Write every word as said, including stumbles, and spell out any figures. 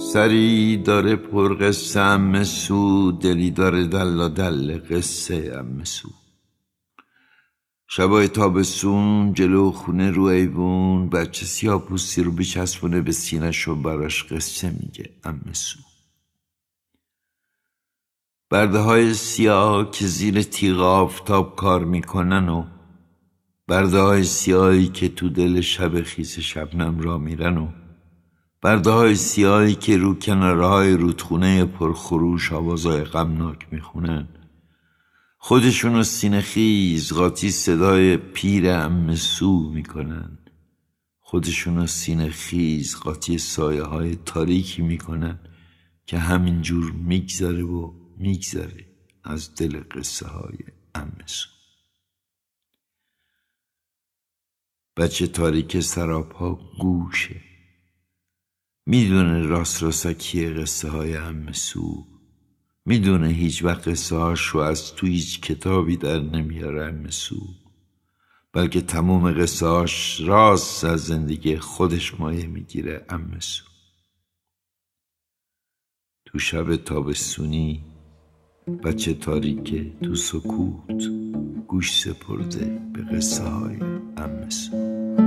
سری داره پر قصه عمه سو، دلی داره دلا دل قصه عمه سو. شبای تابستون جلو خونه رو ایوون، بچه سیاه پوستی رو بچسبونه به سینه‌ش و براش قصه میگه عمه سو. برده های سیاه که زیر تیغ آفتاب کار میکنن و برده های سیاهی که تو دل شب خیس شبنم را میرن و برده های سیاهی که رو کنارهای رودخونه پرخروش آوازای غمناک میخونن، خودشونو سینه خیز قاطی صدای پیر عمه سو میکنن. خودشونو سینه خیز قاطی سایه های تاریکی میکنن که همینجور میگذره و میگذره از دل قصه های عمه سو. بچه تاریک سراپا گوشه، میدونه راست راستکی قصه های عمه سو، میدونه هیچ وقت قصه هاشو از تو هیچ کتابی در نمیاره عمه سو، بلکه تموم قصه هاش راست از زندگی خودش مایه میگیره عمه سو. تو شب تابستونی بچه تاریکه تو سکوت گوش سپرده به قصه های عمه سو.